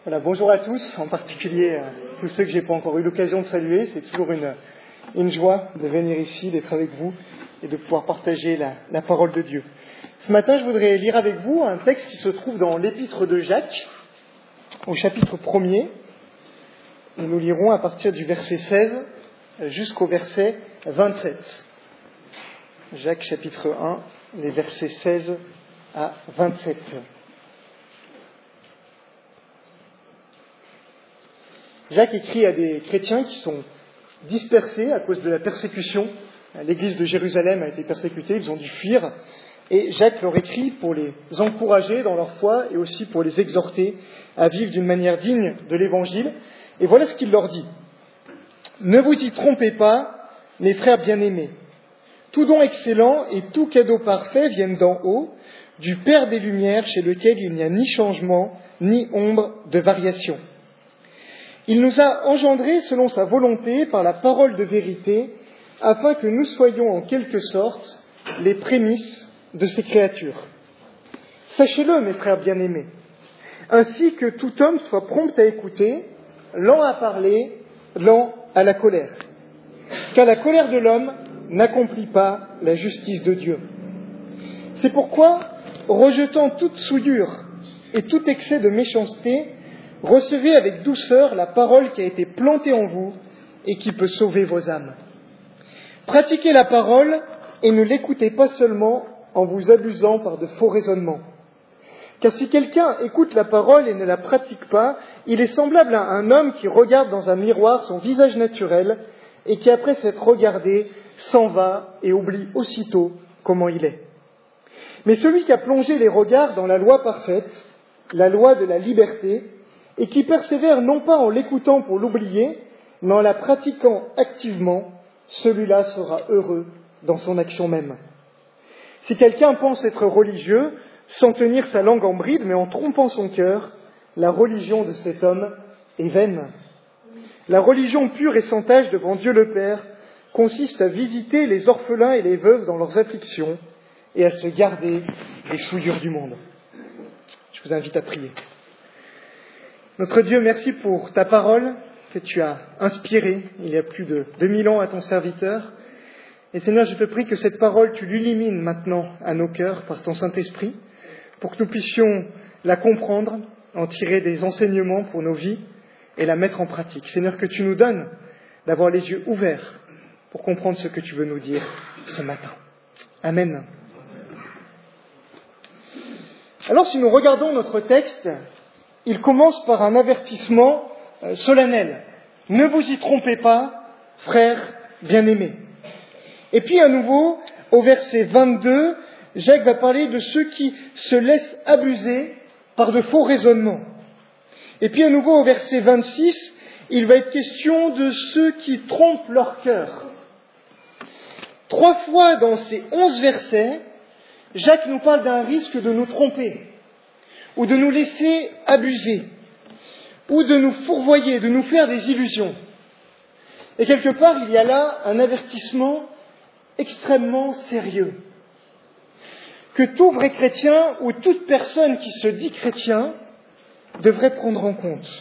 Voilà, bonjour à tous, en particulier tous ceux que j'ai pas encore eu l'occasion de saluer. C'est toujours une joie de venir ici, d'être avec vous et de pouvoir partager la parole de Dieu. Ce matin, je voudrais lire avec vous un texte qui se trouve dans l'épître de Jacques, au chapitre 1er. Et nous lirons à partir du verset 16 jusqu'au verset 27. Jacques chapitre 1, les versets 16 à 27. Jacques écrit à des chrétiens qui sont dispersés à cause de la persécution. L'église de Jérusalem a été persécutée, ils ont dû fuir. Et Jacques leur écrit pour les encourager dans leur foi et aussi pour les exhorter à vivre d'une manière digne de l'Évangile. Et voilà ce qu'il leur dit. « Ne vous y trompez pas, mes frères bien-aimés. Tout don excellent et tout cadeau parfait viennent d'en haut, du Père des Lumières, chez lequel il n'y a ni changement, ni ombre de variation. Il nous a engendrés selon sa volonté par la parole de vérité, afin que nous soyons en quelque sorte les prémices de ses créatures. Sachez-le, mes frères bien-aimés, ainsi que tout homme soit prompt à écouter, lent à parler, lent à la colère. Car la colère de l'homme n'accomplit pas la justice de Dieu. C'est pourquoi, rejetant toute souillure et tout excès de méchanceté, recevez avec douceur la parole qui a été plantée en vous et qui peut sauver vos âmes. Pratiquez la parole et ne l'écoutez pas seulement en vous abusant par de faux raisonnements. Car si quelqu'un écoute la parole et ne la pratique pas, il est semblable à un homme qui regarde dans un miroir son visage naturel et qui, après s'être regardé, s'en va et oublie aussitôt comment il est. Mais celui qui a plongé les regards dans la loi parfaite, la loi de la liberté, et qui persévère non pas en l'écoutant pour l'oublier, mais en la pratiquant activement, celui-là sera heureux dans son action même. Si quelqu'un pense être religieux, sans tenir sa langue en bride, mais en trompant son cœur, la religion de cet homme est vaine. La religion pure et sans tache devant Dieu le Père consiste à visiter les orphelins et les veuves dans leurs afflictions et à se garder des souillures du monde. Je vous invite à prier. Notre Dieu, merci pour ta parole que tu as inspirée il y a plus de 2000 ans à ton serviteur. Et Seigneur, je te prie que cette parole, tu l'illumines maintenant à nos cœurs par ton Saint-Esprit, pour que nous puissions la comprendre, en tirer des enseignements pour nos vies et la mettre en pratique. Seigneur, que tu nous donnes d'avoir les yeux ouverts pour comprendre ce que tu veux nous dire ce matin. Amen. Alors, si nous regardons notre texte, il commence par un avertissement solennel. Ne vous y trompez pas, frères bien-aimés. Et puis à nouveau, au verset 22, Jacques va parler de ceux qui se laissent abuser par de faux raisonnements. Et puis à nouveau, au verset 26, il va être question de ceux qui trompent leur cœur. 3 fois dans ces 11 versets, Jacques nous parle d'un risque de nous tromper, ou de nous laisser abuser, ou de nous fourvoyer, de nous faire des illusions. Et quelque part, il y a là un avertissement extrêmement sérieux, que tout vrai chrétien ou toute personne qui se dit chrétien devrait prendre en compte.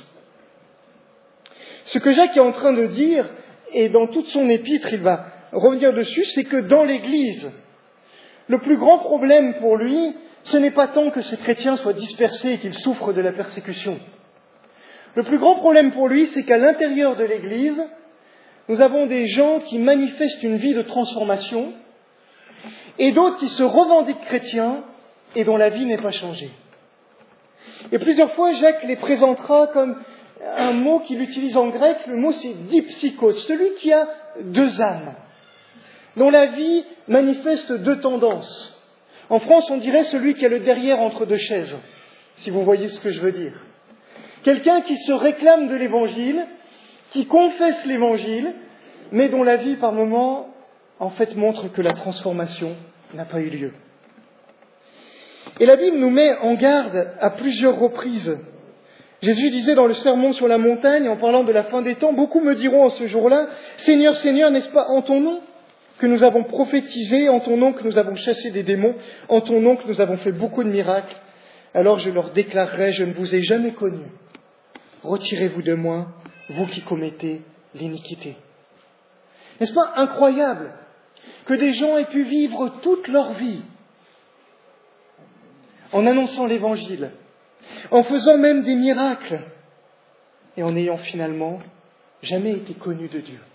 Ce que Jacques est en train de dire, et dans toute son épître, il va revenir dessus, c'est que dans l'Église, le plus grand problème pour lui, ce n'est pas tant que ces chrétiens soient dispersés et qu'ils souffrent de la persécution. Le plus grand problème pour lui, c'est qu'à l'intérieur de l'Église, nous avons des gens qui manifestent une vie de transformation et d'autres qui se revendiquent chrétiens et dont la vie n'est pas changée. Et plusieurs fois, Jacques les présentera comme un mot qu'il utilise en grec, le mot c'est dipsychos, celui qui a 2 âmes, dont la vie manifeste 2 tendances. En France, on dirait celui qui a le derrière entre 2 chaises, si vous voyez ce que je veux dire. Quelqu'un qui se réclame de l'Évangile, qui confesse l'Évangile, mais dont la vie, par moments, en fait, montre que la transformation n'a pas eu lieu. Et la Bible nous met en garde à plusieurs reprises. Jésus disait dans le Sermon sur la montagne, en parlant de la fin des temps, « Beaucoup me diront en ce jour-là, Seigneur, Seigneur, n'est-ce pas en ton nom que nous avons prophétisé, en ton nom que nous avons chassé des démons, en ton nom que nous avons fait beaucoup de miracles. Alors je leur déclarerai, je ne vous ai jamais connus. retirez-vous de moi, vous qui commettez l'iniquité. » N'est-ce pas incroyable que des gens aient pu vivre toute leur vie en annonçant l'Évangile, en faisant même des miracles, et en n'ayant finalement jamais été connus de Dieu.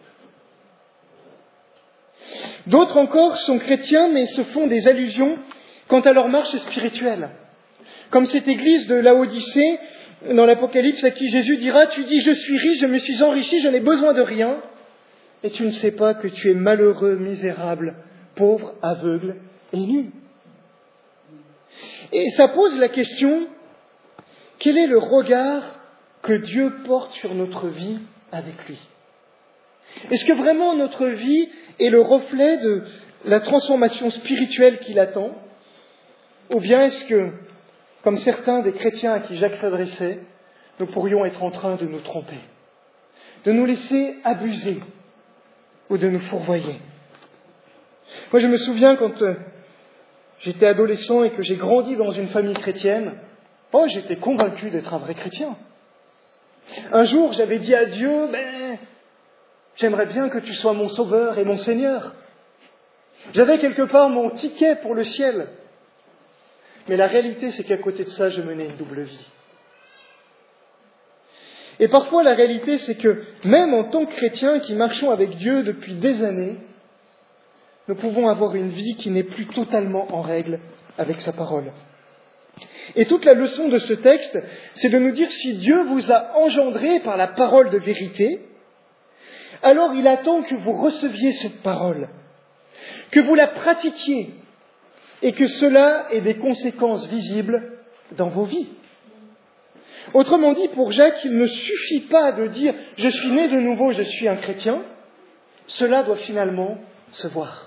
D'autres encore sont chrétiens, mais se font des allusions quant à leur marche spirituelle. Comme cette église de Laodicée, dans l'Apocalypse, à qui Jésus dira « Tu dis, je suis riche, je me suis enrichi, je n'ai besoin de rien. » Et tu ne sais pas que tu es malheureux, misérable, pauvre, aveugle et nu. Et ça pose la question, quel est le regard que Dieu porte sur notre vie avec lui ? Est-ce que vraiment notre vie est le reflet de la transformation spirituelle qu'il attend ? Ou bien est-ce que, comme certains des chrétiens à qui Jacques s'adressait, nous pourrions être en train de nous tromper, de nous laisser abuser ou de nous fourvoyer ? Moi, je me souviens quand j'étais adolescent et que j'ai grandi dans une famille chrétienne, j'étais convaincu d'être un vrai chrétien. Un jour, j'avais dit à Dieu, j'aimerais bien que tu sois mon sauveur et mon Seigneur. J'avais quelque part mon ticket pour le ciel. Mais la réalité, c'est qu'à côté de ça, je menais une double vie. Et parfois, la réalité, c'est que même en tant que chrétiens qui marchons avec Dieu depuis des années, nous pouvons avoir une vie qui n'est plus totalement en règle avec sa parole. Et toute la leçon de ce texte, c'est de nous dire si Dieu vous a engendré par la parole de vérité, alors il attend que vous receviez cette parole, que vous la pratiquiez et que cela ait des conséquences visibles dans vos vies. Autrement dit, pour Jacques, il ne suffit pas de dire « je suis né de nouveau, je suis un chrétien », cela doit finalement se voir.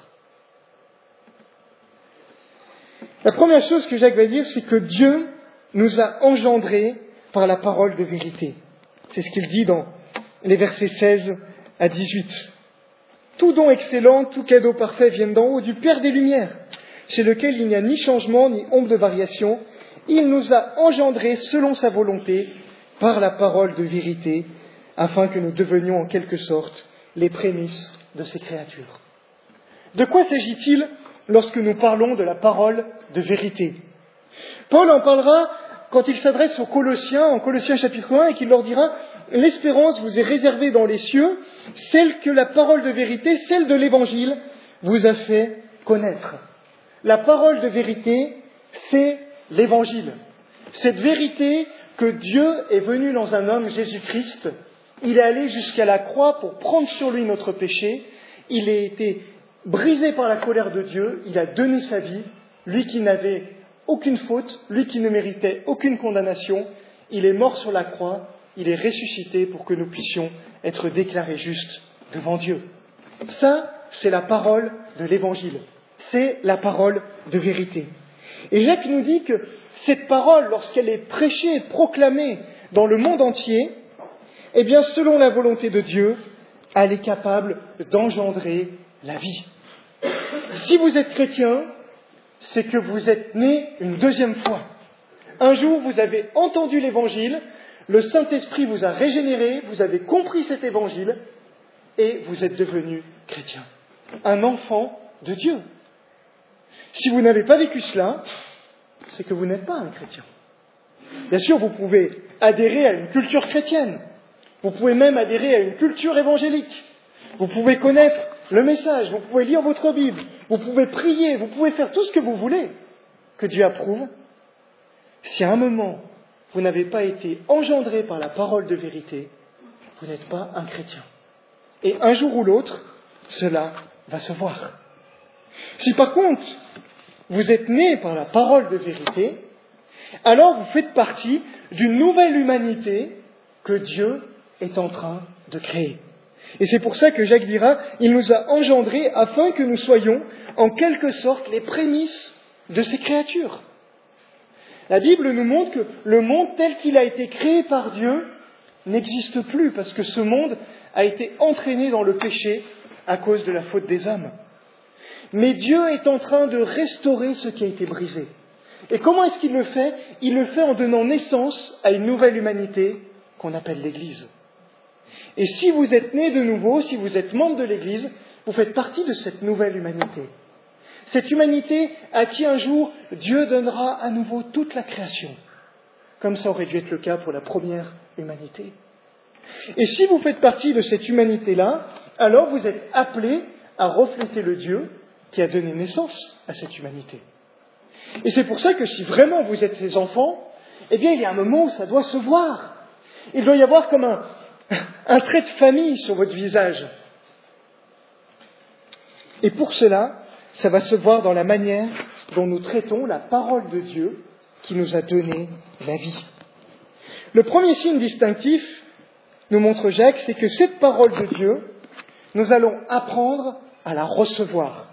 La première chose que Jacques va dire, c'est que Dieu nous a engendrés par la parole de vérité. C'est ce qu'il dit dans les versets 16 à 18. « Tout don excellent, tout cadeau parfait viennent d'en haut, du Père des Lumières, chez lequel il n'y a ni changement, ni ombre de variation. Il nous a engendrés selon sa volonté, par la parole de vérité, afin que nous devenions en quelque sorte les prémices de ses créatures. » De quoi s'agit-il lorsque nous parlons de la parole de vérité ? Paul en parlera quand il s'adresse aux Colossiens, en Colossiens chapitre 1, et qu'il leur dira « L'espérance vous est réservée dans les cieux, celle que la parole de vérité, celle de l'Évangile, vous a fait connaître. » La parole de vérité, c'est l'Évangile. Cette vérité que Dieu est venu dans un homme, Jésus-Christ, il est allé jusqu'à la croix pour prendre sur lui notre péché, il a été brisé par la colère de Dieu, il a donné sa vie, lui qui n'avait aucune faute, lui qui ne méritait aucune condamnation, il est mort sur la croix, il est ressuscité pour que nous puissions être déclarés justes devant Dieu. Ça, c'est la parole de l'Évangile, c'est la parole de vérité. Et Jacques nous dit que cette parole, lorsqu'elle est prêchée et proclamée dans le monde entier, eh bien, selon la volonté de Dieu, elle est capable d'engendrer la vie. Si vous êtes chrétien, c'est que vous êtes né une deuxième fois. Un jour, vous avez entendu l'Évangile, le Saint-Esprit vous a régénéré, vous avez compris cet Évangile, et vous êtes devenu chrétien. Un enfant de Dieu. Si vous n'avez pas vécu cela, c'est que vous n'êtes pas un chrétien. Bien sûr, vous pouvez adhérer à une culture chrétienne. Vous pouvez même adhérer à une culture évangélique. Vous pouvez connaître le message, vous pouvez lire votre Bible, vous pouvez prier, vous pouvez faire tout ce que vous voulez, que Dieu approuve. Si à un moment, vous n'avez pas été engendré par la parole de vérité, vous n'êtes pas un chrétien. Et un jour ou l'autre, cela va se voir. Si par contre, vous êtes né par la parole de vérité, alors vous faites partie d'une nouvelle humanité que Dieu est en train de créer. Et c'est pour ça que Jacques dira, il nous a engendrés afin que nous soyons en quelque sorte les prémices de ces créatures. La Bible nous montre que le monde tel qu'il a été créé par Dieu n'existe plus parce que ce monde a été entraîné dans le péché à cause de la faute des hommes. Mais Dieu est en train de restaurer ce qui a été brisé. Et comment est-ce qu'il le fait ? Il le fait en donnant naissance à une nouvelle humanité, qu'on appelle l'Église. Et si vous êtes né de nouveau, si vous êtes membre de l'Église, vous faites partie de cette nouvelle humanité. Cette humanité à qui un jour Dieu donnera à nouveau toute la création, comme ça aurait dû être le cas pour la première humanité. Et si vous faites partie de cette humanité-là, alors vous êtes appelés à refléter le Dieu qui a donné naissance à cette humanité. Et c'est pour ça que si vraiment vous êtes ses enfants, eh bien il y a un moment où ça doit se voir. Il doit y avoir comme un trait de famille sur votre visage. Et pour cela, ça va se voir dans la manière dont nous traitons la parole de Dieu qui nous a donné la vie. Le premier signe distinctif, nous montre Jacques, c'est que cette parole de Dieu, nous allons apprendre à la recevoir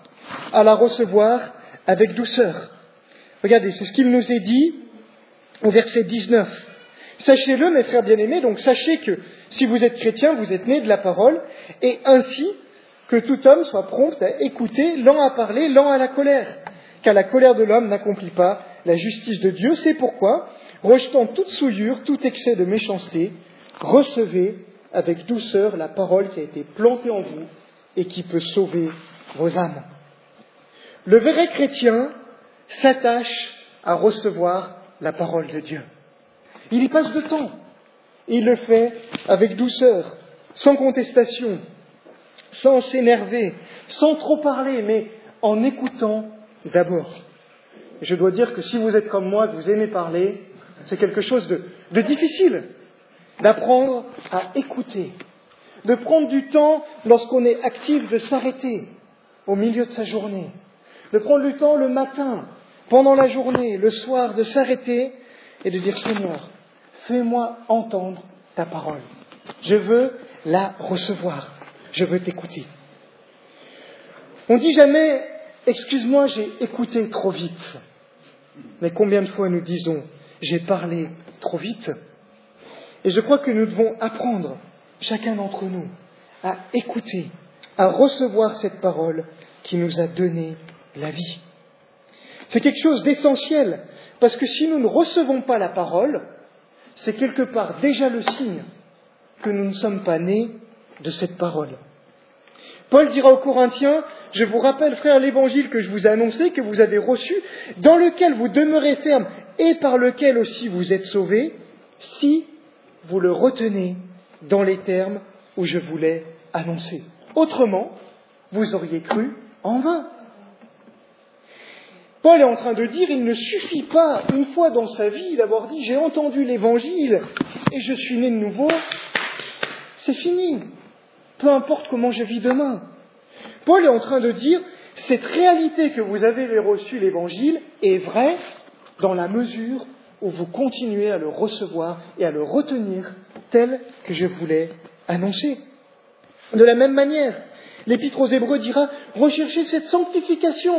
avec douceur. Regardez, c'est ce qu'il nous est dit au verset 19. Sachez-le, mes frères bien-aimés, donc sachez que si vous êtes chrétiens, vous êtes nés de la parole, et ainsi que tout homme soit prompt à écouter, lent à parler, lent à la colère, car la colère de l'homme n'accomplit pas la justice de Dieu. C'est pourquoi, rejetant toute souillure, tout excès de méchanceté, recevez avec douceur la parole qui a été plantée en vous et qui peut sauver vos âmes. Le vrai chrétien s'attache à recevoir la parole de Dieu. Il y passe de temps. Et il le fait avec douceur, sans contestation, sans s'énerver, sans trop parler, mais en écoutant d'abord. Et je dois dire que si vous êtes comme moi, que vous aimez parler, c'est quelque chose de difficile d'apprendre à écouter, de prendre du temps lorsqu'on est actif, de s'arrêter au milieu de sa journée, de prendre du temps le matin, pendant la journée, le soir, de s'arrêter et de dire « Seigneur, fais-moi entendre ta parole. Je veux la recevoir. Je veux t'écouter. » On ne dit jamais « Excuse-moi, j'ai écouté trop vite. » Mais combien de fois nous disons « J'ai parlé trop vite ?» Et je crois que nous devons apprendre, chacun d'entre nous, à écouter, à recevoir cette parole qui nous a donné la vie. C'est quelque chose d'essentiel, parce que si nous ne recevons pas la parole, c'est quelque part déjà le signe que nous ne sommes pas nés de cette parole. Paul dira aux Corinthiens, « Je vous rappelle, frères, l'évangile que je vous ai annoncé, que vous avez reçu, dans lequel vous demeurez ferme et par lequel aussi vous êtes sauvés, si vous le retenez dans les termes où je vous l'ai annoncé. Autrement, vous auriez cru en vain. » Paul est en train de dire, il ne suffit pas, une fois dans sa vie, d'avoir dit « j'ai entendu l'évangile et je suis né de nouveau », c'est fini. Peu importe comment je vis demain. Paul est en train de dire « cette réalité que vous avez reçue, l'évangile, est vraie dans la mesure où vous continuez à le recevoir et à le retenir tel que je vous l'ai annoncé. » De la même manière, l'Épître aux Hébreux dira « recherchez cette sanctification »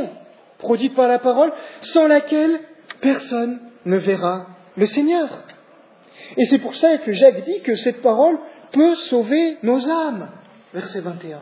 produite par la parole, sans laquelle personne ne verra le Seigneur. Et c'est pour ça que Jacques dit que cette parole peut sauver nos âmes. Verset 21.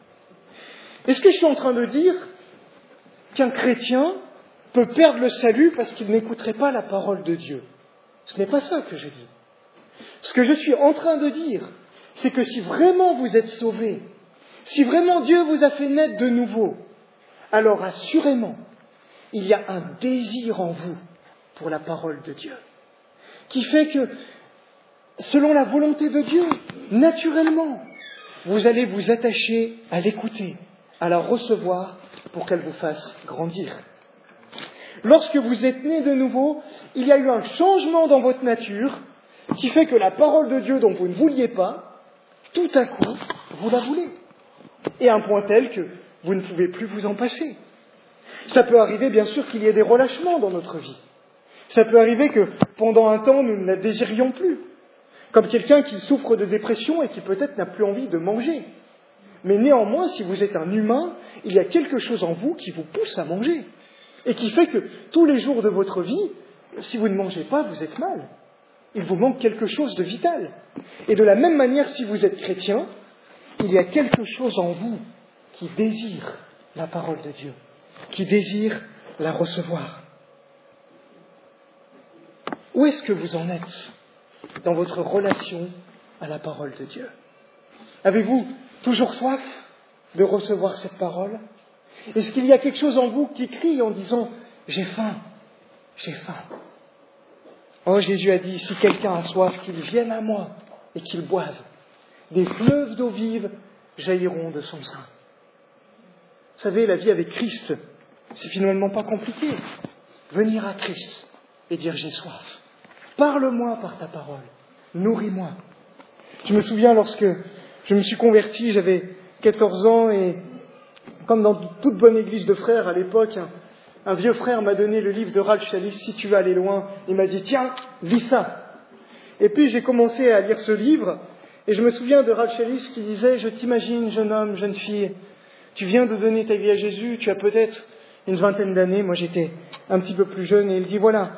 Est-ce que je suis en train de dire qu'un chrétien peut perdre le salut parce qu'il n'écouterait pas la parole de Dieu? Ce n'est pas ça que je dis. Ce que je suis en train de dire, c'est que si vraiment vous êtes sauvés, si vraiment Dieu vous a fait naître de nouveau, alors assurément, il y a un désir en vous pour la parole de Dieu, qui fait que, selon la volonté de Dieu, naturellement, vous allez vous attacher à l'écouter, à la recevoir pour qu'elle vous fasse grandir. Lorsque vous êtes né de nouveau, il y a eu un changement dans votre nature qui fait que la parole de Dieu dont vous ne vouliez pas, tout à coup, vous la voulez. Et à un point tel que vous ne pouvez plus vous en passer. Ça peut arriver, bien sûr, qu'il y ait des relâchements dans notre vie. Ça peut arriver que, pendant un temps, nous ne la désirions plus. Comme quelqu'un qui souffre de dépression et qui peut-être n'a plus envie de manger. Mais néanmoins, si vous êtes un humain, il y a quelque chose en vous qui vous pousse à manger. Et qui fait que, tous les jours de votre vie, si vous ne mangez pas, vous êtes mal. Il vous manque quelque chose de vital. Et de la même manière, si vous êtes chrétien, il y a quelque chose en vous qui désire la parole de Dieu, qui désire la recevoir. Où est-ce que vous en êtes dans votre relation à la parole de Dieu? Avez-vous toujours soif de recevoir cette parole? Est-ce qu'il y a quelque chose en vous qui crie en disant « J'ai faim, j'ai faim ». Oh, Jésus a dit « Si quelqu'un a soif, qu'il vienne à moi et qu'il boive. Des fleuves d'eau vive jailliront de son sein. » Vous savez, la vie avec Christ, c'est finalement pas compliqué. Venir à Christ et dire « J'ai soif. Parle-moi par ta parole. Nourris-moi. » Je me souviens lorsque je me suis converti, j'avais 14 ans et comme dans toute bonne église de frères à l'époque, un vieux frère m'a donné le livre de Ralph Challis, Si tu veux aller loin. Il m'a dit, tiens, lis ça. Et puis j'ai commencé à lire ce livre et je me souviens de Ralph Challis qui disait, je t'imagine, jeune homme, jeune fille, tu viens de donner ta vie à Jésus, tu as peut-être une 20aine d'années, moi j'étais un petit peu plus jeune, et il dit, voilà,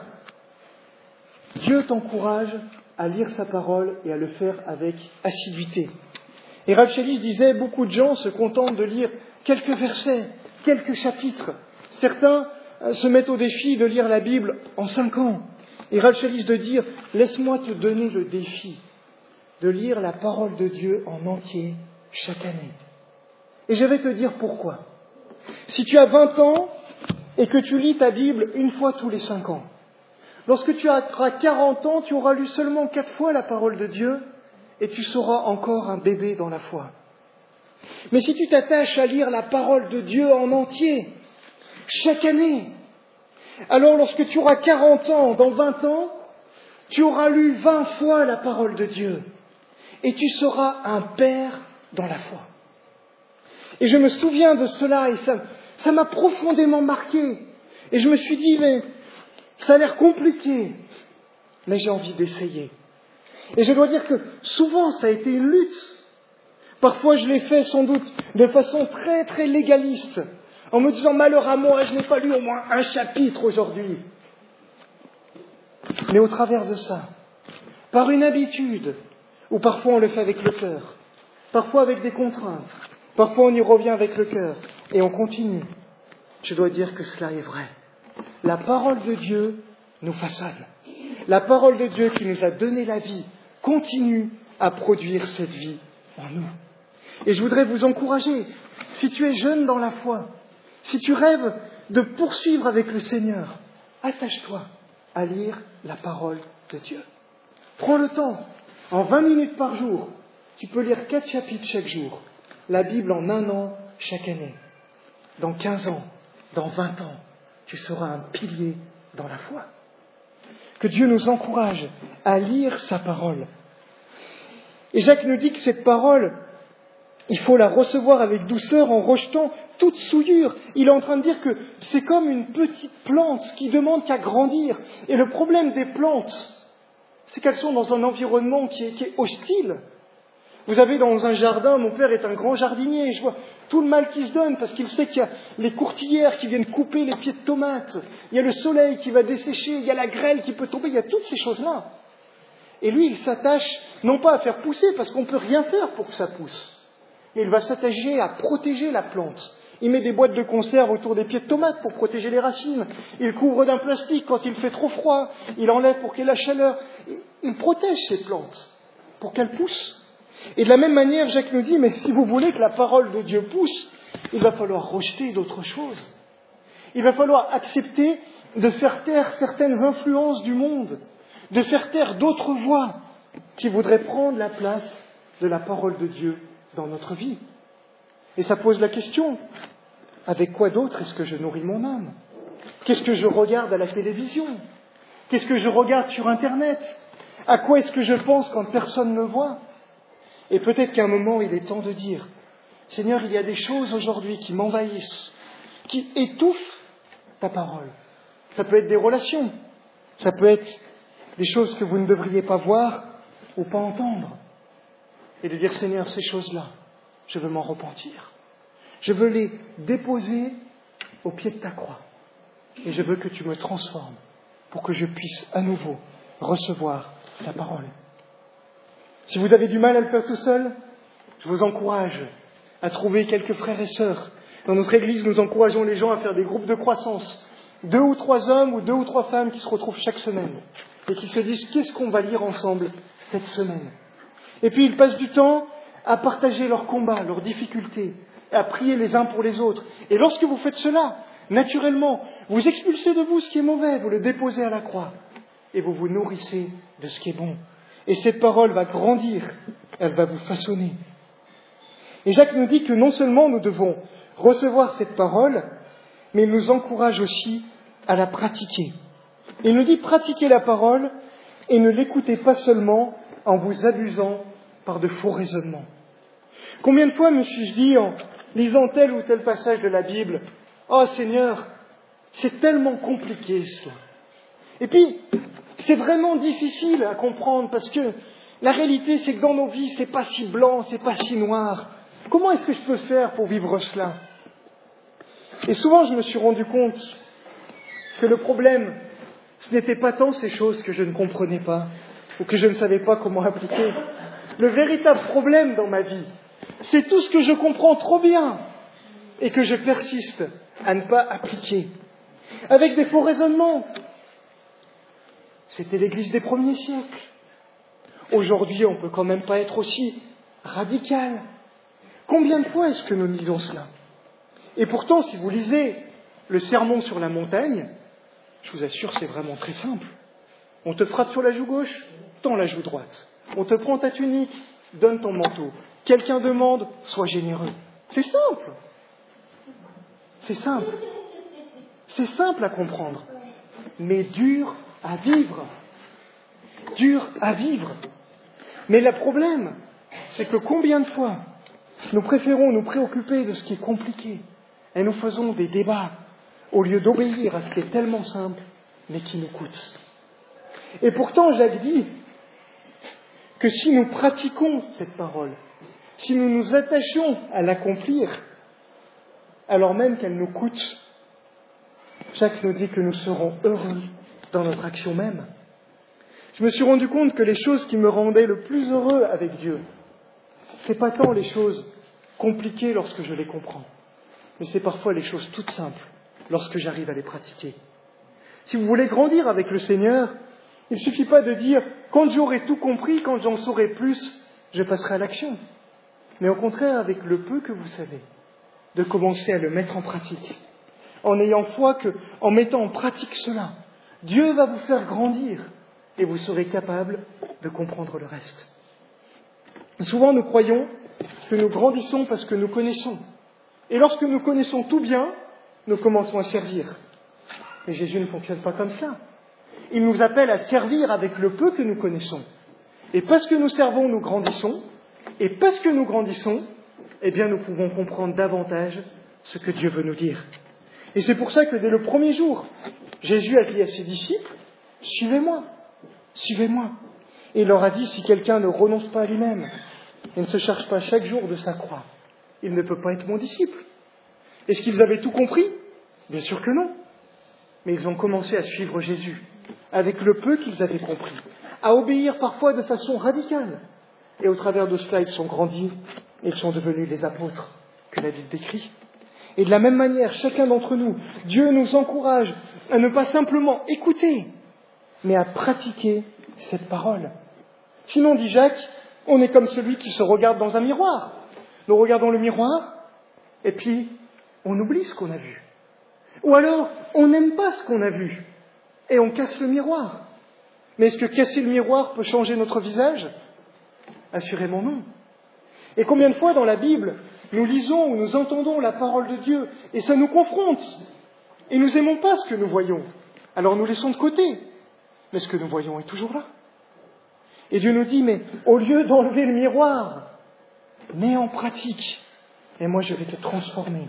Dieu t'encourage à lire sa parole et à le faire avec assiduité. Et Ralph Challis disait, beaucoup de gens se contentent de lire quelques versets, quelques chapitres. Certains se mettent au défi de lire la Bible en 5 ans. Et Ralph Challis de dire, laisse-moi te donner le défi de lire la parole de Dieu en entier chaque année. Et je vais te dire pourquoi. Si tu as 20 ans et que tu lis ta Bible une fois tous les 5 ans, lorsque tu auras 40 ans, tu auras lu seulement 4 fois la parole de Dieu et tu seras encore un bébé dans la foi. Mais si tu t'attaches à lire la parole de Dieu en entier, chaque année, alors lorsque tu auras 40 ans, dans 20 ans, tu auras lu 20 fois la parole de Dieu et tu seras un père dans la foi. Et je me souviens de cela et ça m'a profondément marqué. Et je me suis dit, mais ça a l'air compliqué, mais j'ai envie d'essayer. Et je dois dire que souvent ça a été une lutte. Parfois je l'ai fait sans doute de façon très très légaliste, en me disant malheur à moi, je n'ai pas lu au moins un chapitre aujourd'hui. Mais au travers de ça, par une habitude, ou parfois on le fait avec le cœur, parfois avec des contraintes, parfois on y revient avec le cœur, et on continue. Je dois dire que cela est vrai. La parole de Dieu nous façonne. La parole de Dieu qui nous a donné la vie continue à produire cette vie en nous. Et je voudrais vous encourager, si tu es jeune dans la foi, si tu rêves de poursuivre avec le Seigneur, attache-toi à lire la parole de Dieu. Prends le temps, en 20 minutes par jour, tu peux lire 4 chapitres chaque jour, la Bible en 1 an chaque année. Dans 15 ans, dans 20 ans, tu seras un pilier dans la foi. Que Dieu nous encourage à lire sa parole. Et Jacques nous dit que cette parole, il faut la recevoir avec douceur en rejetant toute souillure. Il est en train de dire que c'est comme une petite plante qui demande qu'à grandir. Et le problème des plantes, c'est qu'elles sont dans un environnement qui est hostile. Vous avez dans un jardin, mon père est un grand jardinier, je vois tout le mal qui se donne parce qu'il sait qu'il y a les courtilières qui viennent couper les pieds de tomates, il y a le soleil qui va dessécher, il y a la grêle qui peut tomber, il y a toutes ces choses-là. Et lui, il s'attache non pas à faire pousser parce qu'on ne peut rien faire pour que ça pousse. Et il va s'attacher à protéger la plante. Il met des boîtes de conserve autour des pieds de tomates pour protéger les racines. Il couvre d'un plastique quand il fait trop froid. Il enlève pour qu'il y ait la chaleur. Il protège ces plantes pour qu'elles poussent. Et de la même manière, Jacques nous dit, mais si vous voulez que la parole de Dieu pousse, il va falloir rejeter d'autres choses. Il va falloir accepter de faire taire certaines influences du monde, de faire taire d'autres voix qui voudraient prendre la place de la parole de Dieu dans notre vie. Et ça pose la question, avec quoi d'autre est-ce que je nourris mon âme? Qu'est-ce que je regarde à la télévision? Qu'est-ce que je regarde sur Internet? À quoi est-ce que je pense quand personne ne me voit? Et peut-être qu'à un moment, il est temps de dire, Seigneur, il y a des choses aujourd'hui qui m'envahissent, qui étouffent ta parole. Ça peut être des relations, ça peut être des choses que vous ne devriez pas voir ou pas entendre. Et de dire, Seigneur, ces choses-là, je veux m'en repentir. Je veux les déposer au pied de ta croix. Et je veux que tu me transformes pour que je puisse à nouveau recevoir ta parole. Si vous avez du mal à le faire tout seul, je vous encourage à trouver quelques frères et sœurs. Dans notre église, nous encourageons les gens à faire des groupes de croissance. 2 ou 3 hommes ou 2 ou 3 femmes qui se retrouvent chaque semaine. et qui se disent qu'est-ce qu'on va lire ensemble cette semaine. Et puis ils passent du temps à partager leurs combats, leurs difficultés, à prier les uns pour les autres. Et lorsque vous faites cela, naturellement, vous expulsez de vous ce qui est mauvais, vous le déposez à la croix, et vous vous nourrissez de ce qui est bon. Et cette parole va grandir, elle va vous façonner. Et Jacques nous dit que non seulement nous devons recevoir cette parole, mais il nous encourage aussi à la pratiquer. Il nous dit pratiquez la parole et ne l'écoutez pas seulement en vous abusant par de faux raisonnements. Combien de fois me suis-je dit en lisant tel ou tel passage de la Bible, « Oh Seigneur, c'est tellement compliqué cela. » Et puis, c'est vraiment difficile à comprendre parce que la réalité, c'est que dans nos vies, c'est pas si blanc, c'est pas si noir. Comment est-ce que je peux faire pour vivre cela ? Et souvent, je me suis rendu compte que le problème, ce n'était pas tant ces choses que je ne comprenais pas ou que je ne savais pas comment appliquer. Le véritable problème dans ma vie, c'est tout ce que je comprends trop bien et que je persiste à ne pas appliquer. Avec des faux raisonnements. C'était l'Église des premiers siècles. Aujourd'hui, on ne peut quand même pas être aussi radical. Combien de fois est-ce que nous lisons cela ? Et pourtant, si vous lisez le Sermon sur la montagne, je vous assure, c'est vraiment très simple. On te frappe sur la joue gauche, tends la joue droite. On te prend ta tunique, donne ton manteau. Quelqu'un demande, sois généreux. C'est simple. C'est simple. C'est simple à comprendre, mais dur à vivre. Dur à vivre. Mais le problème, c'est que combien de fois nous préférons nous préoccuper de ce qui est compliqué et nous faisons des débats au lieu d'obéir à ce qui est tellement simple, mais qui nous coûte. Et pourtant, Jacques dit que si nous pratiquons cette parole, si nous nous attachons à l'accomplir, alors même qu'elle nous coûte, Jacques nous dit que nous serons heureux dans notre action même. Je me suis rendu compte que les choses qui me rendaient le plus heureux avec Dieu, ce n'est pas tant les choses compliquées lorsque je les comprends, mais c'est parfois les choses toutes simples lorsque j'arrive à les pratiquer. Si vous voulez grandir avec le Seigneur, il ne suffit pas de dire « quand j'aurai tout compris, quand j'en saurai plus, je passerai à l'action ». Mais au contraire, avec le peu que vous savez, de commencer à le mettre en pratique, en ayant foi qu'en mettant en pratique cela, Dieu va vous faire grandir et vous serez capable de comprendre le reste. Souvent, nous croyons que nous grandissons parce que nous connaissons. Et lorsque nous connaissons tout bien, nous commençons à servir. Mais Jésus ne fonctionne pas comme cela. Il nous appelle à servir avec le peu que nous connaissons. Et parce que nous servons, nous grandissons. Et parce que nous grandissons, eh bien, nous pouvons comprendre davantage ce que Dieu veut nous dire. Et c'est pour ça que dès le premier jour, Jésus a dit à ses disciples, « Suivez-moi, suivez-moi ». Et il leur a dit, si quelqu'un ne renonce pas à lui-même et ne se charge pas chaque jour de sa croix, il ne peut pas être mon disciple. Est-ce qu'ils avaient tout compris ? Bien sûr que non. Mais ils ont commencé à suivre Jésus, avec le peu qu'ils avaient compris, à obéir parfois de façon radicale. Et au travers de cela, ils sont grandis et ils sont devenus les apôtres que la Bible décrit. Et de la même manière, chacun d'entre nous, Dieu nous encourage à ne pas simplement écouter, mais à pratiquer cette parole. Sinon, dit Jacques, on est comme celui qui se regarde dans un miroir. Nous regardons le miroir, et puis on oublie ce qu'on a vu. Ou alors, on n'aime pas ce qu'on a vu, et on casse le miroir. Mais est-ce que casser le miroir peut changer notre visage ? Assurément non. Et combien de fois dans la Bible, nous lisons ou nous entendons la parole de Dieu, et ça nous confronte, et nous n'aimons pas ce que nous voyons. Alors nous laissons de côté, mais ce que nous voyons est toujours là. Et Dieu nous dit, mais au lieu d'enlever le miroir, mets en pratique, et moi je vais te transformer.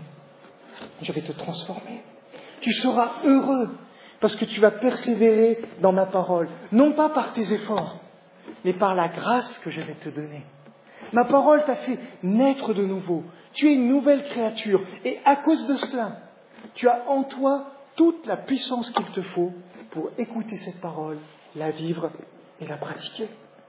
Je vais te transformer. Tu seras heureux, parce que tu vas persévérer dans ma parole, non pas par tes efforts, mais par la grâce que je vais te donner. Ma parole t'a fait naître de nouveau. Tu es une nouvelle créature. Et à cause de cela, tu as en toi toute la puissance qu'il te faut pour écouter cette parole, la vivre et la pratiquer.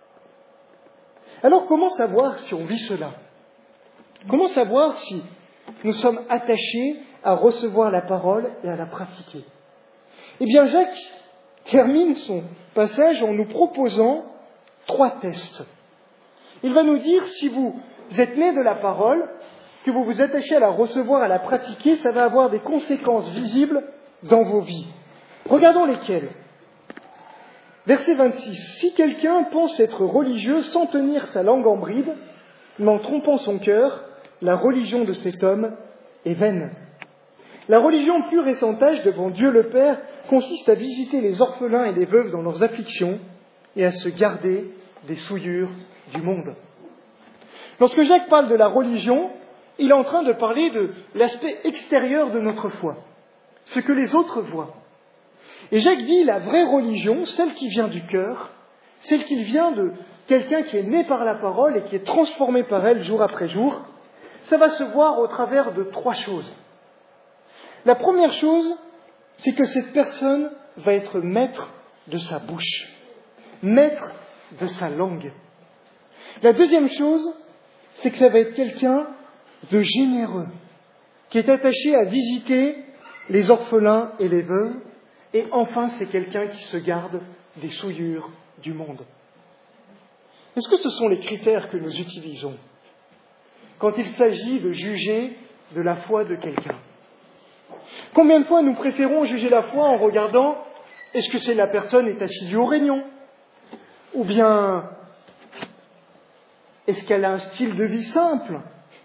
Alors comment savoir si on vit cela ? Comment savoir si nous sommes attachés à recevoir la parole et à la pratiquer ? Eh bien, Jacques termine son passage en nous proposant 3 tests. Il va nous dire, si vous êtes nés de la parole, que vous vous attachez à la recevoir, à la pratiquer, ça va avoir des conséquences visibles dans vos vies. Regardons lesquelles. Verset 26. Si quelqu'un pense être religieux sans tenir sa langue en bride, mais en trompant son cœur, la religion de cet homme est vaine. La religion pure et sans tache devant Dieu le Père consiste à visiter les orphelins et les veuves dans leurs afflictions et à se garder des souillures du monde. Lorsque Jacques parle de la religion, il est en train de parler de l'aspect extérieur de notre foi, ce que les autres voient. Et Jacques dit la vraie religion, celle qui vient du cœur, celle qui vient de quelqu'un qui est né par la parole et qui est transformé par elle jour après jour, ça va se voir au travers de 3 choses. La première chose, c'est que cette personne va être maître de sa bouche, maître de sa langue. La deuxième chose, c'est que ça va être quelqu'un de généreux, qui est attaché à visiter les orphelins et les veuves. Et enfin, c'est quelqu'un qui se garde des souillures du monde. Est-ce que ce sont les critères que nous utilisons quand il s'agit de juger de la foi de quelqu'un? Combien de fois nous préférons juger la foi en regardant est-ce que la personne est assidue aux réunions? Ou bien est-ce qu'elle a un style de vie simple?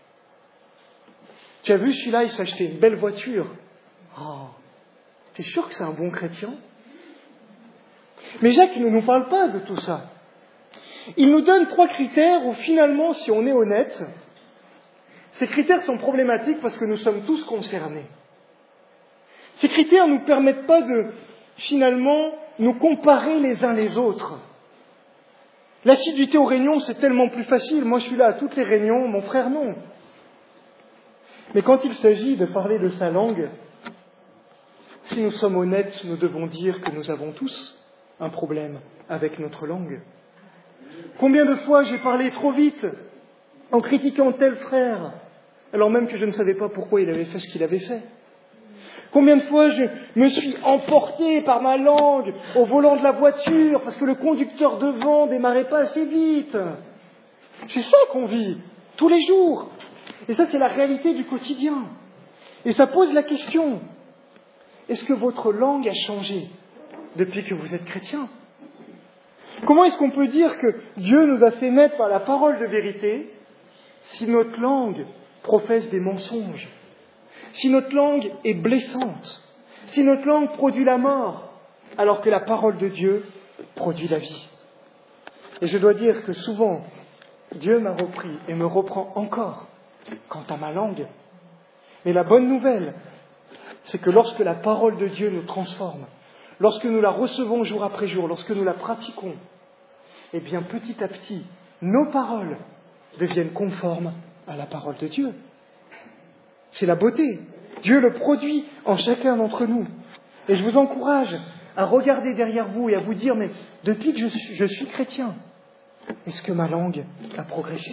Tu as vu celui-là, il s'achetait une belle voiture. Oh, t'es sûr que c'est un bon chrétien? Mais Jacques ne nous parle pas de tout ça. Il nous donne 3 critères où finalement, si on est honnête, ces critères sont problématiques parce que nous sommes tous concernés. Ces critères ne nous permettent pas de, finalement, nous comparer les uns les autres. L'assiduité aux réunions, c'est tellement plus facile. Moi, je suis là à toutes les réunions, mon frère, non. Mais quand il s'agit de parler de sa langue, si nous sommes honnêtes, nous devons dire que nous avons tous un problème avec notre langue. Combien de fois j'ai parlé trop vite en critiquant tel frère, alors même que je ne savais pas pourquoi il avait fait ce qu'il avait fait. Combien de fois je me suis emporté par ma langue au volant de la voiture parce que le conducteur devant démarrait pas assez vite. C'est ça qu'on vit tous les jours. Et ça, c'est la réalité du quotidien. Et ça pose la question, est-ce que votre langue a changé depuis que vous êtes chrétien? Comment est-ce qu'on peut dire que Dieu nous a fait naître par la parole de vérité si notre langue professe des mensonges, si notre langue est blessante, si notre langue produit la mort, alors que la parole de Dieu produit la vie? Et je dois dire que souvent, Dieu m'a repris et me reprend encore quant à ma langue. Mais la bonne nouvelle, c'est que lorsque la parole de Dieu nous transforme, lorsque nous la recevons jour après jour, lorsque nous la pratiquons, eh bien petit à petit, nos paroles deviennent conformes à la parole de Dieu. C'est la beauté. Dieu le produit en chacun d'entre nous. Et je vous encourage à regarder derrière vous et à vous dire, mais depuis que je suis chrétien, est-ce que ma langue a progressé?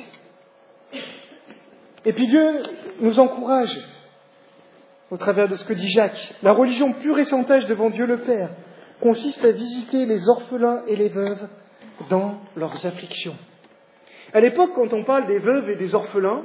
Et puis Dieu nous encourage, au travers de ce que dit Jacques, la religion pure et sans tache devant Dieu le Père consiste à visiter les orphelins et les veuves dans leurs afflictions. À l'époque, quand on parle des veuves et des orphelins,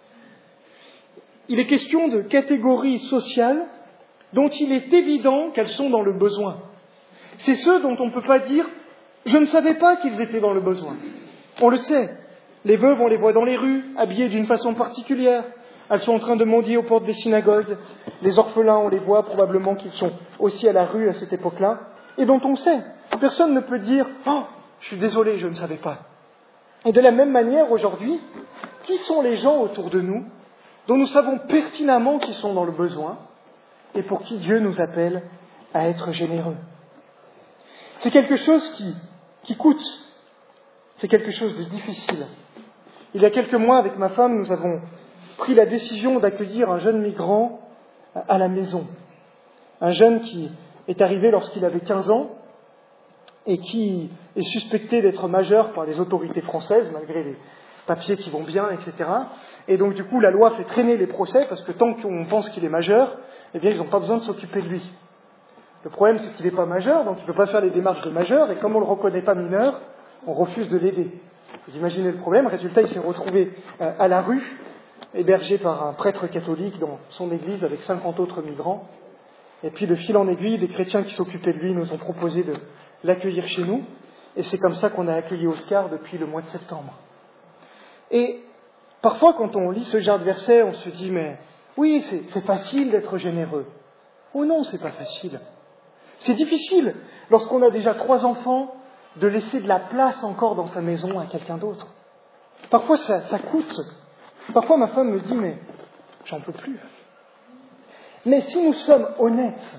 il est question de catégories sociales dont il est évident qu'elles sont dans le besoin. C'est ceux dont on ne peut pas dire « je ne savais pas qu'ils étaient dans le besoin ». On le sait. Les veuves, on les voit dans les rues, habillées d'une façon particulière. Elles sont en train de mendier aux portes des synagogues. Les orphelins, on les voit probablement qu'ils sont aussi à la rue à cette époque-là. Et dont on sait. Personne ne peut dire « oh, je suis désolé, je ne savais pas ». Et de la même manière, aujourd'hui, qui sont les gens autour de nous dont nous savons pertinemment qu'ils sont dans le besoin et pour qui Dieu nous appelle à être généreux? C'est quelque chose qui coûte. C'est quelque chose de difficile. Il y a quelques mois, avec ma femme, nous avons pris la décision d'accueillir un jeune migrant à la maison. Un jeune qui est arrivé lorsqu'il avait 15 ans et qui est suspecté d'être majeur par les autorités françaises, malgré les papiers qui vont bien, etc. Et donc, du coup, la loi fait traîner les procès parce que tant qu'on pense qu'il est majeur, eh bien, ils n'ont pas besoin de s'occuper de lui. Le problème, c'est qu'il n'est pas majeur, donc il ne peut pas faire les démarches de majeur, et comme on ne le reconnaît pas mineur, on refuse de l'aider. Vous imaginez le problème. Résultat, il s'est retrouvé à la rue, hébergé par un prêtre catholique dans son église avec 50 autres migrants. Et puis, de fil en aiguille, des chrétiens qui s'occupaient de lui nous ont proposé de l'accueillir chez nous. Et c'est comme ça qu'on a accueilli Oscar depuis le mois de septembre. Et parfois, quand on lit ce genre de versets, on se dit, mais oui, c'est facile d'être généreux. Oh non, c'est pas facile. C'est difficile, lorsqu'on a déjà 3 enfants, de laisser de la place encore dans sa maison à quelqu'un d'autre. Parfois, ça coûte. Parfois, ma femme me dit, mais j'en peux plus. Mais si nous sommes honnêtes,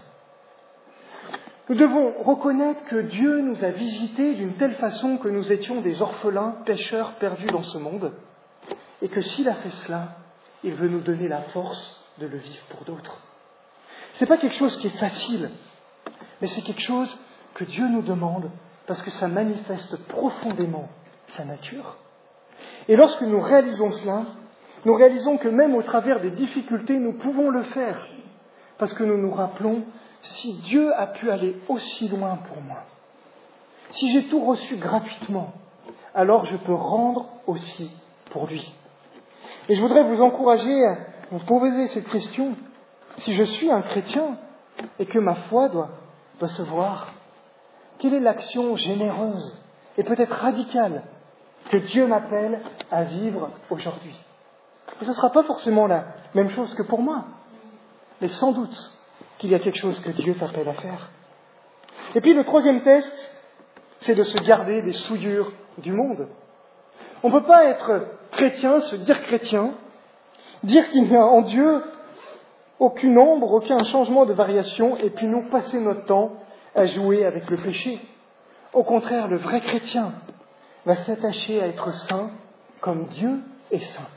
nous devons reconnaître que Dieu nous a visités d'une telle façon que nous étions des orphelins, pécheurs perdus dans ce monde, et que s'il a fait cela, il veut nous donner la force de le vivre pour d'autres. Ce n'est pas quelque chose qui est facile, mais c'est quelque chose que Dieu nous demande parce que ça manifeste profondément sa nature. Et lorsque nous réalisons cela, nous réalisons que même au travers des difficultés, nous pouvons le faire parce que nous nous rappelons, si Dieu a pu aller aussi loin pour moi, si j'ai tout reçu gratuitement, alors je peux rendre aussi pour lui. Et je voudrais vous encourager à vous poser cette question. Si je suis un chrétien et que ma foi doit se voir, quelle est l'action généreuse et peut-être radicale que Dieu m'appelle à vivre aujourd'hui? Et ce ne sera pas forcément la même chose que pour moi, mais sans doute qu'il y a quelque chose que Dieu t'appelle à faire. Et puis le troisième test, c'est de se garder des souillures du monde. On ne peut pas être chrétien, se dire chrétien, dire qu'il n'y a en Dieu aucune ombre, aucun changement de variation, et puis nous passer notre temps à jouer avec le péché. Au contraire, le vrai chrétien va s'attacher à être saint comme Dieu est saint.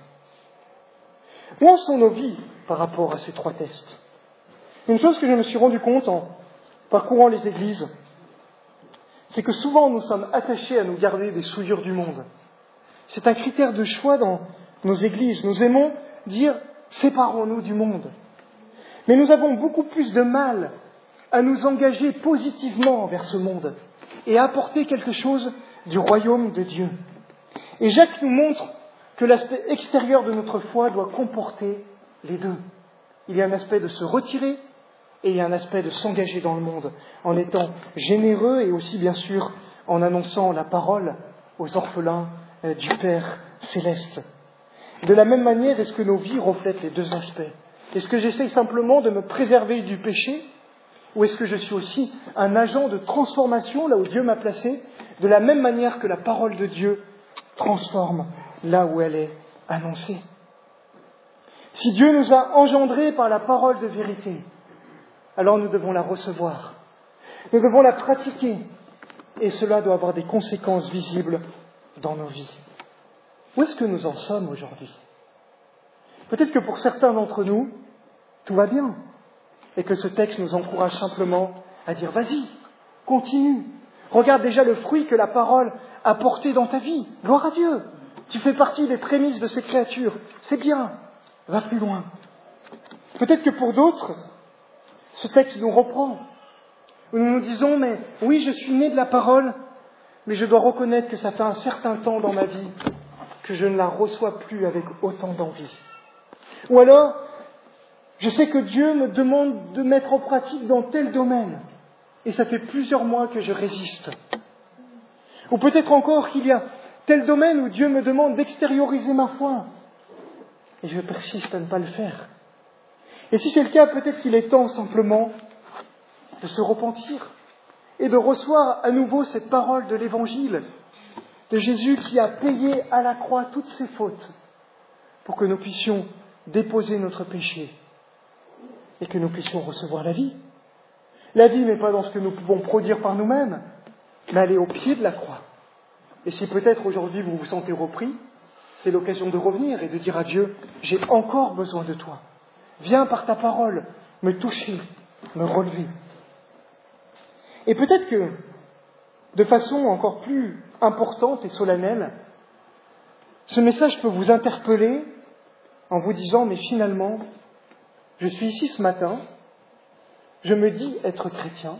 Où en sont nos vies par rapport à ces 3 tests? Une chose que je me suis rendu compte en parcourant les églises, c'est que souvent nous sommes attachés à nous garder des souillures du monde. C'est un critère de choix dans nos églises. Nous aimons dire « séparons-nous du monde ». Mais nous avons beaucoup plus de mal à nous engager positivement vers ce monde et à apporter quelque chose du royaume de Dieu. Et Jacques nous montre que l'aspect extérieur de notre foi doit comporter les deux. Il y a un aspect de se retirer et il y a un aspect de s'engager dans le monde en étant généreux et aussi bien sûr en annonçant la parole aux orphelins du Père céleste. De la même manière, est-ce que nos vies reflètent les 2 aspects? Est-ce que j'essaye simplement de me préserver du péché? Ou est-ce que je suis aussi un agent de transformation là où Dieu m'a placé, de la même manière que la parole de Dieu transforme là où elle est annoncée? Si Dieu nous a engendrés par la parole de vérité, alors nous devons la recevoir. Nous devons la pratiquer. Et cela doit avoir des conséquences visibles dans nos vies. Où est-ce que nous en sommes aujourd'hui? Peut-être que pour certains d'entre nous, tout va bien. Et que ce texte nous encourage simplement à dire « Vas-y, continue. Regarde déjà le fruit que la parole a porté dans ta vie. Gloire à Dieu. Tu fais partie des prémices de ces créatures. C'est bien. Va plus loin. » Peut-être que pour d'autres, ce texte nous reprend. Où nous nous disons « Mais oui, je suis né de la parole, mais je dois reconnaître que ça fait un certain temps dans ma vie que je ne la reçois plus avec autant d'envie. » Ou alors, je sais que Dieu me demande de mettre en pratique dans tel domaine, et ça fait plusieurs mois que je résiste. Ou peut-être encore qu'il y a tel domaine où Dieu me demande d'extérioriser ma foi, et je persiste à ne pas le faire. Et si c'est le cas, peut-être qu'il est temps simplement de se repentir et de recevoir à nouveau cette parole de l'Évangile de Jésus qui a payé à la croix toutes ses fautes pour que nous puissions déposer notre péché et que nous puissions recevoir la vie. La vie n'est pas dans ce que nous pouvons produire par nous-mêmes, mais elle est au pied de la croix. Et si peut-être aujourd'hui vous vous sentez repris, c'est l'occasion de revenir et de dire à Dieu, j'ai encore besoin de toi. Viens par ta parole me toucher, me relever. Et peut-être que, de façon encore plus importante et solennelle, ce message peut vous interpeller en vous disant, mais finalement, je suis ici ce matin, je me dis être chrétien,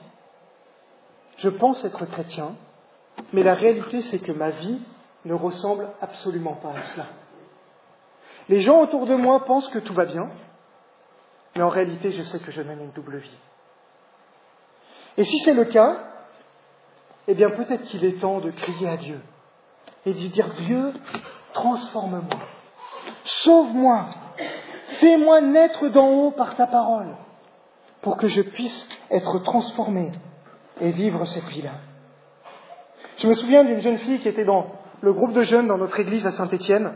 je pense être chrétien, mais la réalité c'est que ma vie ne ressemble absolument pas à cela. Les gens autour de moi pensent que tout va bien, mais en réalité je sais que je mène une double vie. Et si c'est le cas, eh bien peut-être qu'il est temps de crier à Dieu et de dire Dieu, transforme-moi, sauve-moi, fais-moi naître d'en haut par ta parole, pour que je puisse être transformé et vivre cette vie-là. Je me souviens d'une jeune fille qui était dans le groupe de jeunes dans notre église à Saint-Étienne.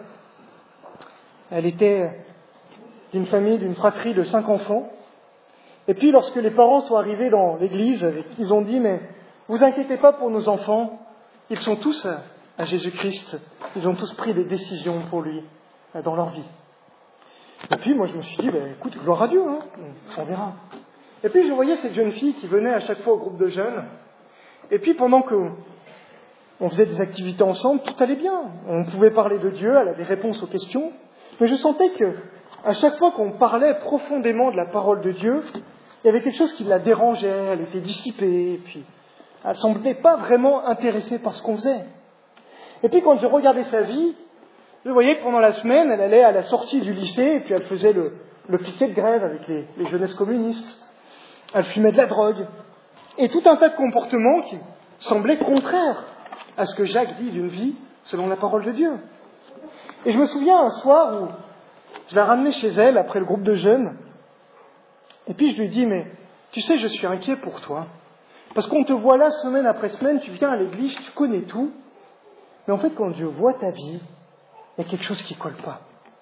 Elle était d'une famille, d'une fratrie de 5 enfants. Et puis lorsque les parents sont arrivés dans l'église, ils ont dit « Mais vous inquiétez pas pour nos enfants, ils sont tous à Jésus-Christ, ils ont tous pris des décisions pour lui dans leur vie. » Et puis moi je me suis dit « Écoute, gloire à Dieu, hein, on verra. » Et puis je voyais cette jeune fille qui venait à chaque fois au groupe de jeunes. Et puis pendant qu'on faisait des activités ensemble, tout allait bien. On pouvait parler de Dieu, elle avait réponse aux questions. Mais je sentais que à chaque fois qu'on parlait profondément de la parole de Dieu, il y avait quelque chose qui la dérangeait, elle était dissipée, et puis elle ne semblait pas vraiment intéressée par ce qu'on faisait. Et puis quand je regardais sa vie, je voyais que pendant la semaine, elle allait à la sortie du lycée, et puis elle faisait le piquet de grève avec les jeunesses communistes. Elle fumait de la drogue. Et tout un tas de comportements qui semblaient contraires à ce que Jacques dit d'une vie selon la parole de Dieu. Et je me souviens un soir où je la ramenais chez elle après le groupe de jeunes, et puis je lui dis « Mais tu sais, je suis inquiet pour toi, parce qu'on te voit là semaine après semaine, tu viens à l'église, tu connais tout, mais en fait quand je vois ta vie, il y a quelque chose qui ne colle pas. »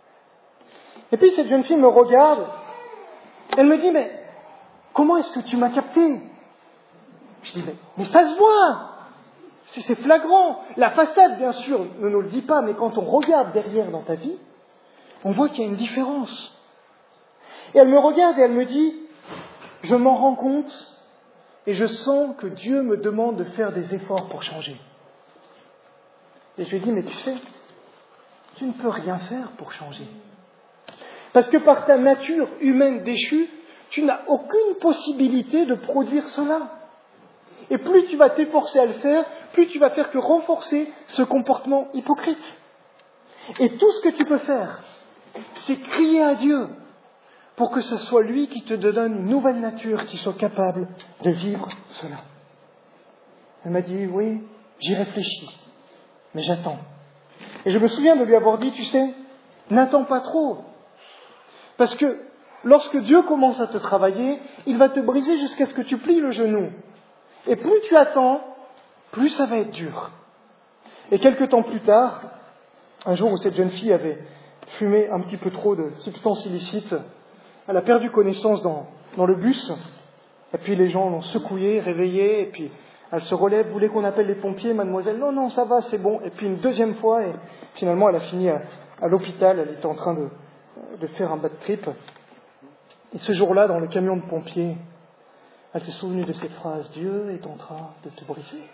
Et puis cette jeune fille me regarde, elle me dit « Mais comment est-ce que tu m'as capté ?» Je dis « Mais ça se voit, c'est flagrant. La façade, bien sûr, ne nous le dit pas, mais quand on regarde derrière dans ta vie, on voit qu'il y a une différence. » Et elle me regarde et elle me dit « Je m'en rends compte et je sens que Dieu me demande de faire des efforts pour changer. » Et je lui dis « Mais tu sais, tu ne peux rien faire pour changer. Parce que par ta nature humaine déchue, tu n'as aucune possibilité de produire cela. Et plus tu vas t'efforcer à le faire, plus tu vas faire que renforcer ce comportement hypocrite. Et tout ce que tu peux faire, c'est crier à Dieu pour que ce soit lui qui te donne une nouvelle nature qui soit capable de vivre cela. » Elle m'a dit « Oui, j'y réfléchis, mais j'attends. » Et je me souviens de lui avoir dit « Tu sais, n'attends pas trop. Parce que lorsque Dieu commence à te travailler, il va te briser jusqu'à ce que tu plies le genou. Et plus tu attends, plus ça va être dur. » Et quelque temps plus tard, un jour où cette jeune fille avait fumé un petit peu trop de substances illicites, elle a perdu connaissance dans le bus, et puis les gens l'ont secouée, réveillée, et puis elle se relève, vous voulez qu'on appelle les pompiers, mademoiselle? Non, non, ça va, c'est bon. Et puis une deuxième fois, et finalement elle a fini à l'hôpital, elle était en train de faire un bad trip. Et ce jour-là, dans le camion de pompiers, elle s'est souvenue de cette phrase, Dieu est en train de te briser.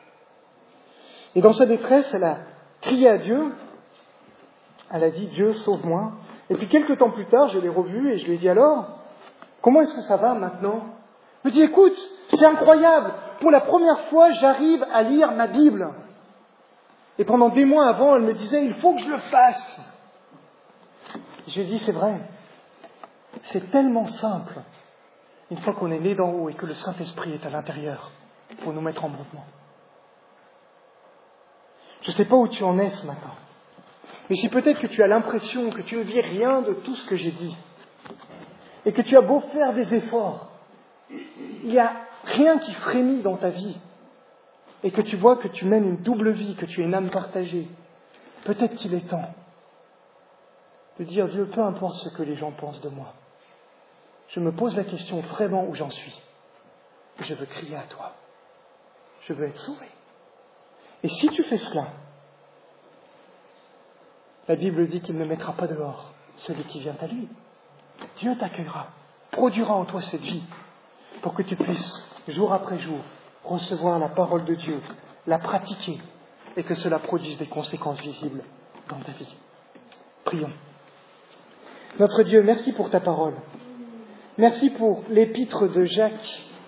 Et dans sa détresse, elle a crié à Dieu, elle a dit, Dieu, sauve-moi. Et puis quelques temps plus tard, je l'ai revue et je lui ai dit, alors, comment est-ce que ça va maintenant? Elle me dit, écoute, c'est incroyable, pour la première fois, j'arrive à lire ma Bible. Et pendant des mois avant, elle me disait, il faut que je le fasse. Et je lui ai dit, c'est vrai, c'est tellement simple, une fois qu'on est né d'en haut et que le Saint-Esprit est à l'intérieur, pour nous mettre en mouvement. Je ne sais pas où tu en es ce matin, mais si peut-être que tu as l'impression que tu ne vis rien de tout ce que j'ai dit, et que tu as beau faire des efforts, il n'y a rien qui frémit dans ta vie, et que tu vois que tu mènes une double vie, que tu es une âme partagée, peut-être qu'il est temps de dire, Dieu, peu importe ce que les gens pensent de moi, je me pose la question vraiment où j'en suis, et je veux crier à toi, je veux être sauvé. Et si tu fais cela, la Bible dit qu'il ne mettra pas dehors celui qui vient à lui. Dieu t'accueillera, produira en toi cette vie, pour que tu puisses, jour après jour, recevoir la parole de Dieu, la pratiquer, et que cela produise des conséquences visibles dans ta vie. Prions. Notre Dieu, merci pour ta parole. Merci pour l'épître de Jacques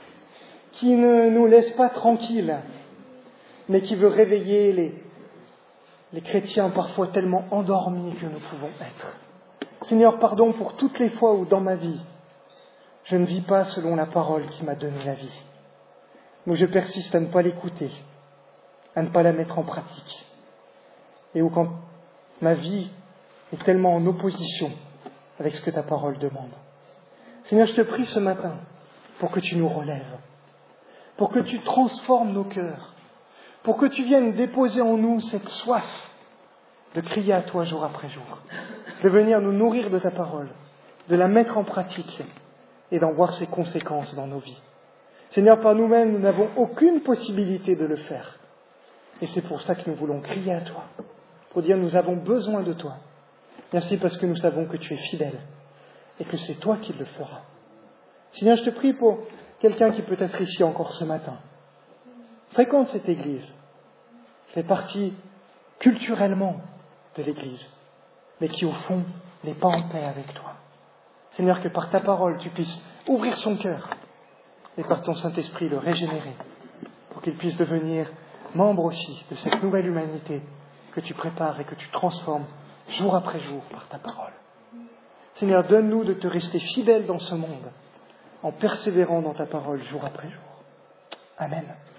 qui ne nous laisse pas tranquilles, mais qui veut réveiller les chrétiens parfois tellement endormis que nous pouvons être. Seigneur, pardon pour toutes les fois où dans ma vie, je ne vis pas selon la parole qui m'a donné la vie, où je persiste à ne pas l'écouter, à ne pas la mettre en pratique, et où quand ma vie est tellement en opposition avec ce que ta parole demande. Seigneur, je te prie ce matin pour que tu nous relèves, pour que tu transformes nos cœurs, pour que tu viennes déposer en nous cette soif de crier à toi jour après jour, de venir nous nourrir de ta parole, de la mettre en pratique et d'en voir ses conséquences dans nos vies. Seigneur, par nous-mêmes, nous n'avons aucune possibilité de le faire. Et c'est pour ça que nous voulons crier à toi, pour dire nous avons besoin de toi. Merci parce que nous savons que tu es fidèle et que c'est toi qui le feras. Seigneur, je te prie pour quelqu'un qui peut être ici encore ce matin, fréquente cette église, fait partie culturellement de l'église, mais qui au fond n'est pas en paix avec toi. Seigneur, que par ta parole tu puisses ouvrir son cœur et par ton Saint-Esprit le régénérer, pour qu'il puisse devenir membre aussi de cette nouvelle humanité que tu prépares et que tu transformes jour après jour par ta parole. Seigneur, donne-nous de te rester fidèles dans ce monde, en persévérant dans ta parole jour après jour. Amen.